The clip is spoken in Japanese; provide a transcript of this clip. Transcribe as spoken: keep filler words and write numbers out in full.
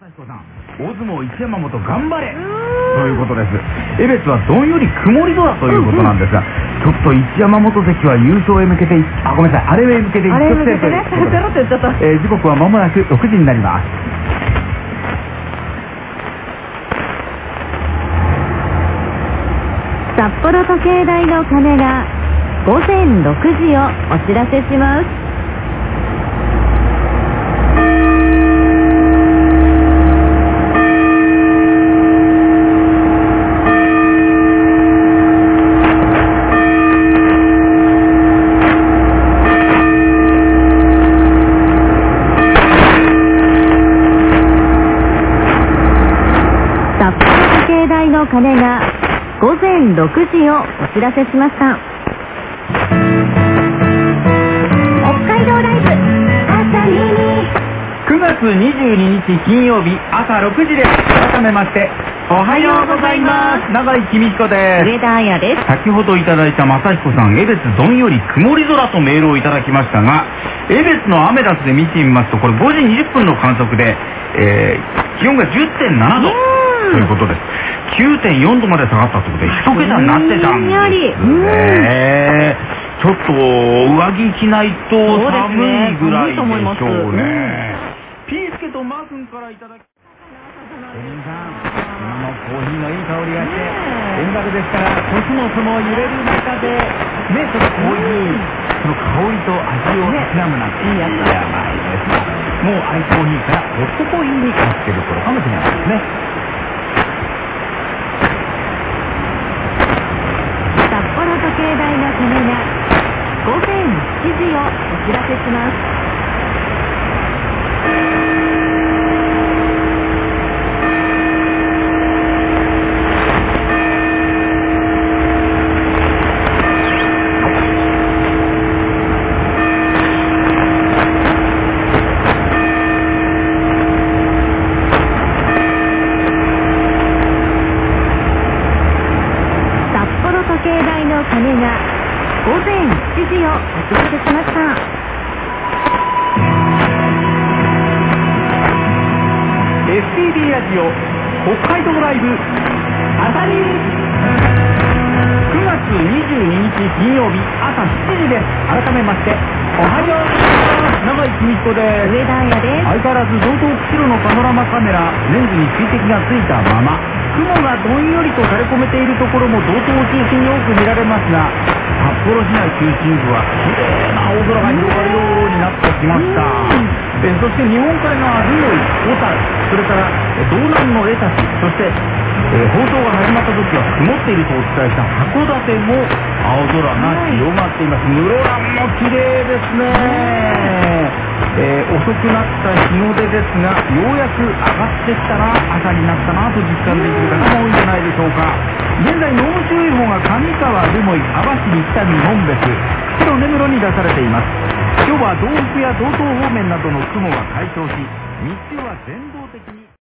彦さん、大相撲一山本頑張れということです。江別はどんより曇り空ということなんですが、ちょっと一山本関は優勝へ向けて、あ、ごめんなさい、あれへ向けて一直線ということで、えー、時刻は間もなくろくじになります。 札幌時計台の鐘がごぜんろくじをお知らせします。札幌時計台の鐘がごぜんろくじをお知らせしました。北海道ライブ朝ににくがつにじゅうににち金曜日朝ろくじです。改めましておはようございます。永井公彦です。 上田彩です。 先ほどいただいた正彦さん、江別どんより曇り空とメールをいただきましたが、江別のアメダスで見てみますと、これごじにじゅっぷんの観測で、えー、気温が じゅってんななどということです。きゅうてんよんどまで下がったということで一桁になってたんですね。ちょっと上着着ないと寒いぐらいでしょうね。ピースケとマー君からいただき、お兄さん、今のコーヒーのいい香りがして、音楽ですからコスモスも揺れる中でね、そのこういうその香りと味をたしなむなんていいやつじゃないですか。もうアイコーヒーからホットコーヒーに変わってる頃かもしれないですね。 札幌時計台の鐘がごぜんしちじをお知らせします。時計台の鐘がごぜんしちじをお知らせしました。 エスティーディー ラジオ北海道ライブ朝にくがつにじゅうににち金曜日朝しちじです。改めましておはようございます。永井公彦です。 上田彩です。 相変わらず道東釧路のパノラマカメラレンズに水滴がついたまま、雲がどんよりと垂れ込めているところも道東を中心に多く見られますが、札幌市内中心部は綺麗な青空が広がるようになってきました。えそして日本海側留萌、小樽、それから道南の江差、そしてえー、放送が始まった時は曇っているとお伝えした函館も青空が広がっています。室蘭も綺麗ですね。えー、遅くなった日の出ですが、ようやく上がってきたな、朝になったなと実感できる方も多いんじゃないでしょうか。現在濃霧注意報が上川、留萌、網走、北見、紋別、釧路、根室に出されています。今日は東北や道東方面などの雲が解消し、日中は全道的に